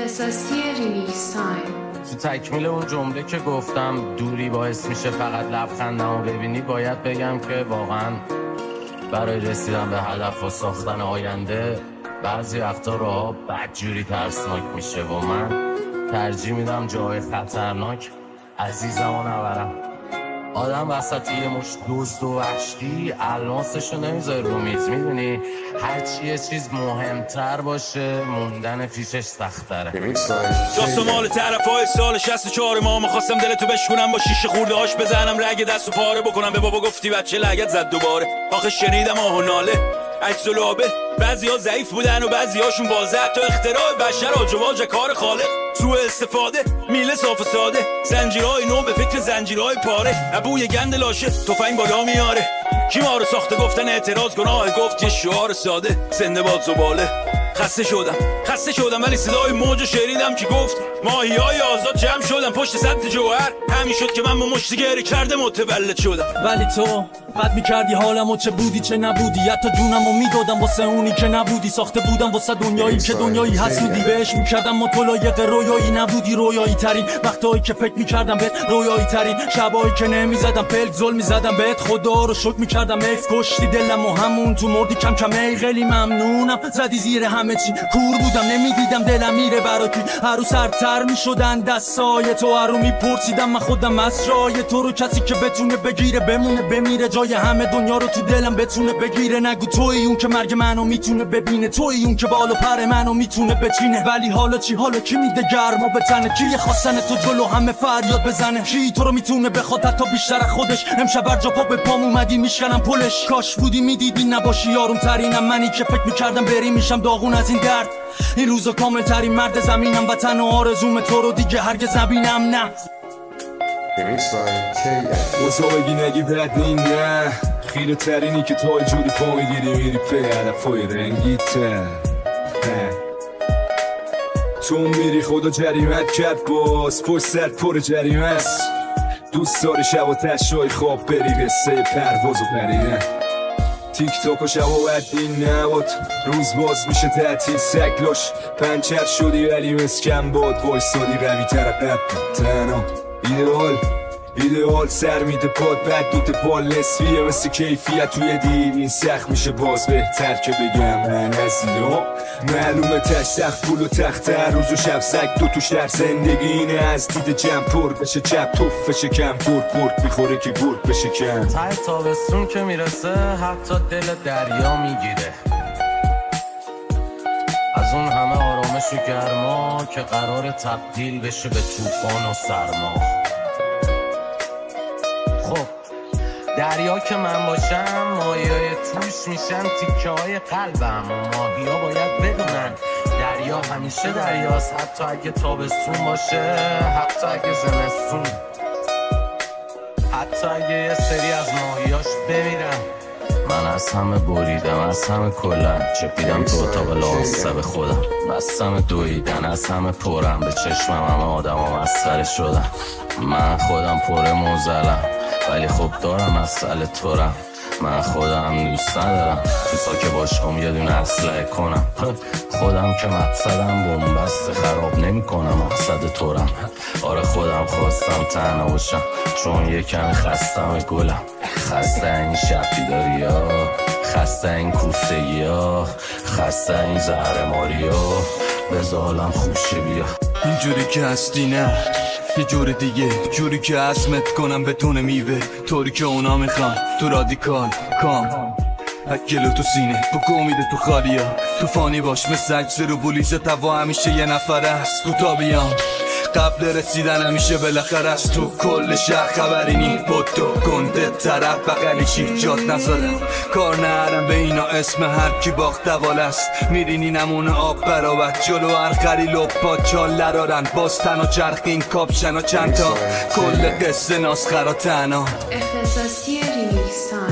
اختصاصی ریمیکس تایم. تو تکمیل اون جمله که گفتم دوری باعث میشه فقط لبخندمو ببینی، باید بگم که واقعا برای رسیدن به هدف و ساختن آینده بعضی وقتا راه بدجوری ترسناک میشه و من ترجیح میدم جای خطرناک عزیزمو نبرم. آدم وسط یه مش دوست و وحشی الماسشو نمیذاره رو میز، میدونی هرچی یه چیز مهمتر باشه موندن پیشش سخت‌تره. داستان مال طرفای سال 64 ما می‌خواستم دلتو بشکنم با شیشه خورده هاش بزنم رگ دستو پاره بکنم. به بابا گفتی بچه لگت زد دوباره، آخه شنیدم آه و ناله عکس و لابه. بعضیا ضعیف بودن و بعضیاشون واضح، تا اختراع بشر آجواج کار خالق. سوء استفاده میله صاف و ساده، زنجیرهای نو به فکر زنجیرهای پاره. ابوی گند لاشه تفنگ بالا میاره، کی ما رو ساخته گفتن اعتراض گناه، گفت یه شعار ساده زنده باد زباله. خسته شدم ولی صدای موج شنیدم که گفت ماهیای آزاد جمع شدن پشت سد جوهر. همین شد که من با مشتی گره کرده متولد شدم. ولی تو بد میکردی حالمو، چه بودی چه نبودی، حتی جونمو میدادم واسه اونی که نبودی. ساخته بودم واسه دنیایی که دنیایی حسودی بهش میکردم متلایق رویایی نبودی. رویایی ترین وقتایی که فکر میکردم بهت، رویایی ترین شبایی که نمیزدم پلک ظلم میزدم بهت. خدا رو شکر میکردم ایف کشتی دلمو همون تو مردی کم کم. ای خیلی ممنونم زدی زیر همه چی، کور بودم نمیدیدم دلم میره برا کی. هر روز سرتر میشدن دستای تو، هر رو میپرسیدم من خودم اسرای تو رو. کسی که بتونه بگیره بمونه بمیره، جای همه دنیا رو تو دلم بتونه بگیره. نگو توی اون که مرگ منو میتونه ببینه، توی اون که بالو پر منو میتونه بچینه. ولی حالا چی، حالا کی میده گرما به تنه، کی خواستن تو جلو همه فریاد بزنه، کی تو رو میتونه بخواد حتی بیشتر از خودش. امشب بر جا پا به پام اومدی میشکنم پلش، کاش بودی میدیدی نباشی یارم ترینم. منی که فکر میکردم بری میشم داغون از این درد. این روزا کامل ترین مرد زمینم، وطن و آرزوم تو رو دیگه هرگز نبینم. نه واسه بگی نگی بد نی، نه خیره ترینی که تو جوری پا میگیری میری پی هدفای رنگی تر. تو میری خدا جریمت کرد باز پشت سر پر جریمه است. دوست داری شب و تشای خواب بری قصه پرواز و پریدن. تیک تاک و شب و بدین نباد، روز باز میشه تعطیل سکلاش. پنچر شدی ولی مسکن باد، وایستادی روی طرف تنها. ایدئال سر میده پاد بد دوت بال نصفیه مثل کیفیت توی دید. این سخت میشه باز بهتر که بگم من از اینا معلومه تش سخت پول و تخت هر روز و شب سگ دو تو شهر. زندگی اینه از دید جمع پر بشه چپ توف بشه کم برد میخوره که برد بشه کم. ته تابستون که میرسه حتی دل دریا میگیره از اون همه آرامش و گرما که قرار تبدیل بشه به طوفان و سرما. خب دریا که من باشم ماهیای توش میشن تیکه های قلبم و ماهیا باید بدونن دریا همیشه دریاست، حتی اگه تابستون باشه، حتی اگه زمستون، حتی اگه یه سری از ماهیاش بمیرن. من از همه بریدم، از همه کلن چپیدم تو اتاق لاسه خودم، بستم دویدن از همه پرم به چشمم همه آدم ها مسخره شدن. من خودم پر موزلم ولی خب دارم مسئله تورم. من خودم دوست ندارم تو ساکه باشم یه دونه اسلحه کنم. خودم که مقصدم بومبست خراب نمی کنم مقصد تورم. آره خودم خواستم تنها باشم چون یه کمی خستم گلم. خسته این شب بیداری ها، خسته این کوفتگی ها، خسته این زهرماری ها، بذارم خوشه بیا اینجوری که هستی نه یه جور دیگه، جوری که عزمت کنم بتونه میوه طوری که اونا میخوان. تو رادیکال کام اکلو تو سینه بکو امیده تو خالیا، تو فانی باش مثل اجزه رو بولیز توا همیشه یه نفر است. تو تا بیام قبل رسیدن همیشه بالاخره است. تو کل شهر خبری نی بود تو گنده طرف بغلی چی جات نزدم کار نهرم به اینا اسم هر کی باخت دوال است. میرینی نمونه آب برابت جلو هر خریل و پاچال لرارن باز تن و چرخین کاپشن و چند تا کل قصه ناسخرا تنها. اختصاصی ریمیکس تایم.